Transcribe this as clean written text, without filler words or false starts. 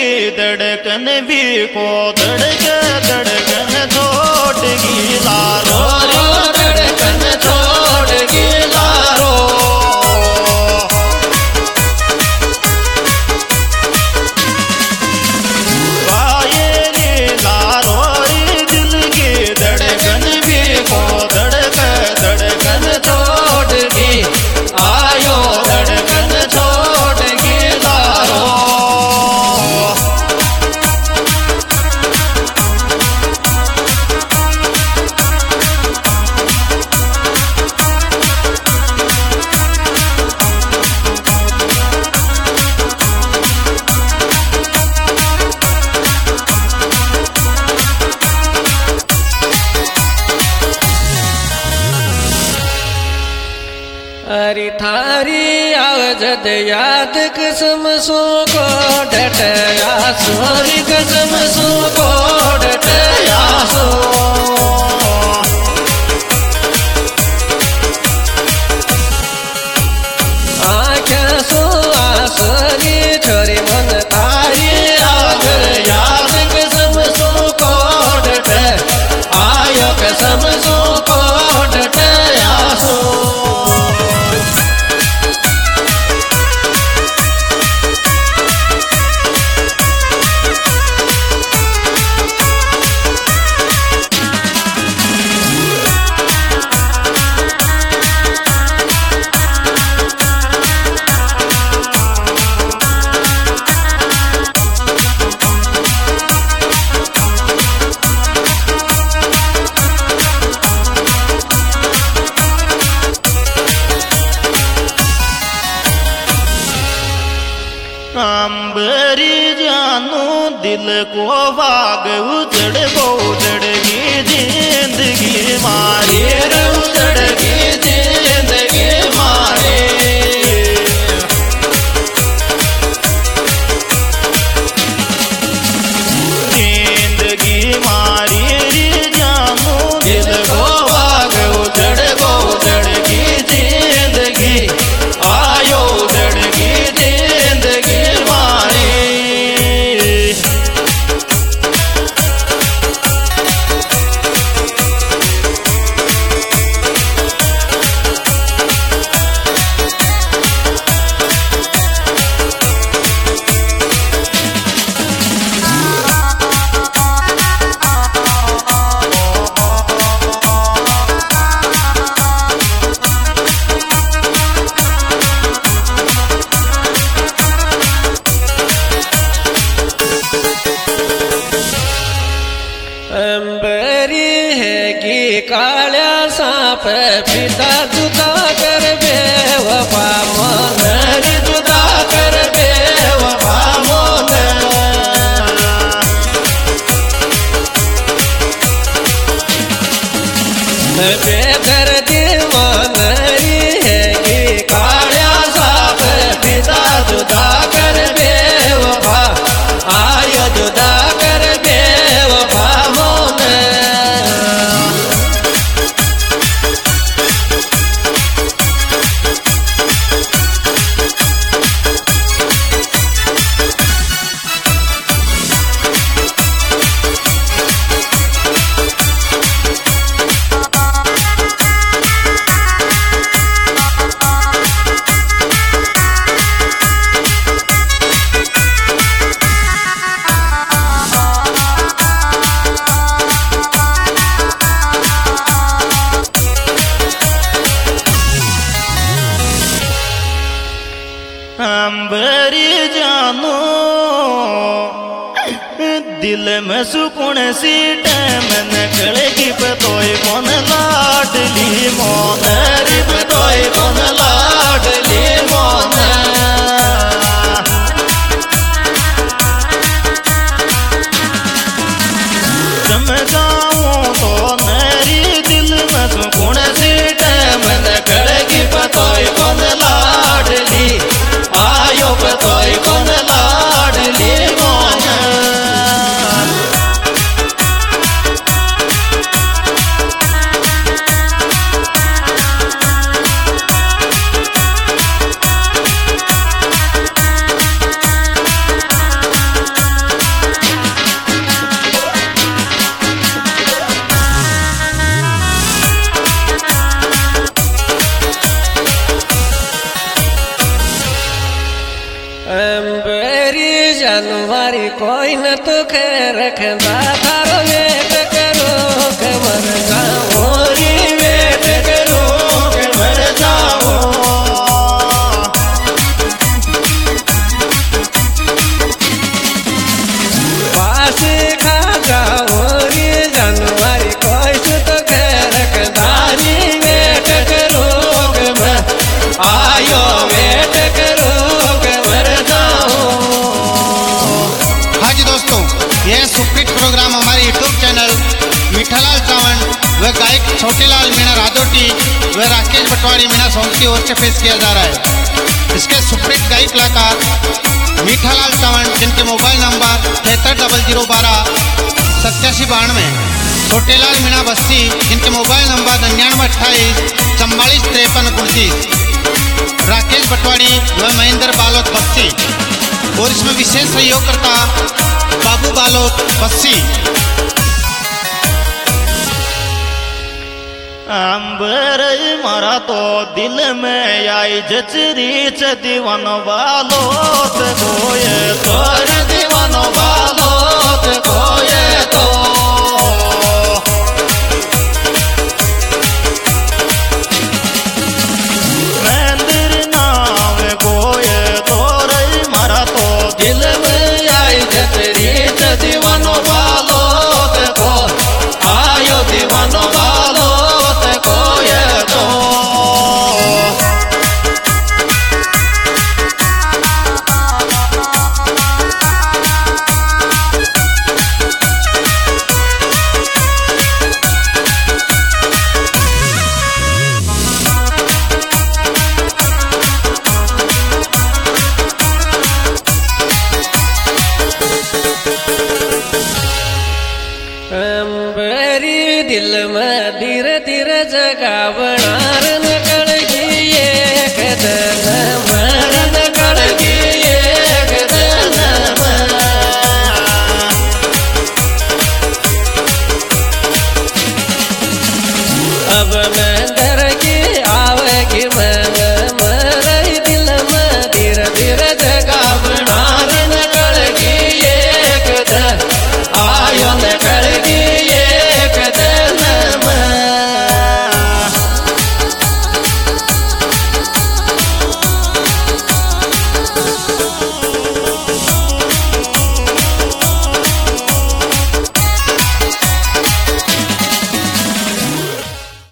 की धड़कन भी को धड़कन छोड़गी लारो रो धड़कन छोड़गी लारो गाये लारो दिल की धड़कन भी को धड़कन छोड़गी आयो धड़कन छोड़गी लारो अरे थारी आवजद याद कसम सो को डटया सोरी कसम सो को डटया सो आँखें सो आसरी छोरी मन थारी आवजद याद कसम सो को डट आयो कसम सो को डटया सो अंबरी जानू दिल को बाग उजड़गी जिंदगी मारे उजड़गी जिंदगी मारे जिंदगी मारी जानू दिल को बाग उजड़गी जिंदगी आयो उजड़गी जिंदगी मारी अंबरी है कि काल्या सांप पिता जुदा कर बेवफा मन जुदा कर बेवफा मन बेदर्दी मन है कि काल्या सांप पिता जुदा कर बेवफा आय जुदा कर बेवफा अंबरी जानू दिल में सुकून सी टाइम निकलेगी पतोय कौन लाडली मोन रे पतोय कौन लाडली मोन समझाऊं तो मेरी दिल में सुकून सी टाइम निकलेगी पतोय कौन लाडली आयो पतोय कौन लाडली मोन कोई न तो खैर रखदा थारो वेट करो के मर जाओ रे वेट करो के मर जाओ पास खा जाओ रे जानवारी कोई तो खैर रखदा रे वेट करो के मर आयो वेट करो के मर जाओ। हाँ जी दोस्तों, यह सुपरहिट प्रोग्राम हमारे यूट्यूब चैनल मीठालाल सावंत व गायक छोटेलाल मीणा रादोटी व राकेश पटवारी मीणा सॉन्ग की ओर से पेश किया जा रहा है। इसके सुपरहिट गायक कलाकार मीठालाल सावंत, जिनके मोबाइल नंबर 730012 8792, छोटेलाल मीणा बस्ती, जिनके मोबाइल नंबर 9928 44 53 29, राकेश पटवारी व महेंद्र बालोत बस्ती, और इसमें विशेष सहयोगकर्ता बाबू बालोत बस्सी। अंबर मारा तो दिल में आई जचरी च दीवान बालोत गोये तोर दीवान बालोत गोये तो मंदिर नाम गोये तोर मारा तो दिल में आई जचरी च दीवान बालोत को आयो दीवान बालोत गोये तो अंबरी दिल में धीरे धीरे जगावण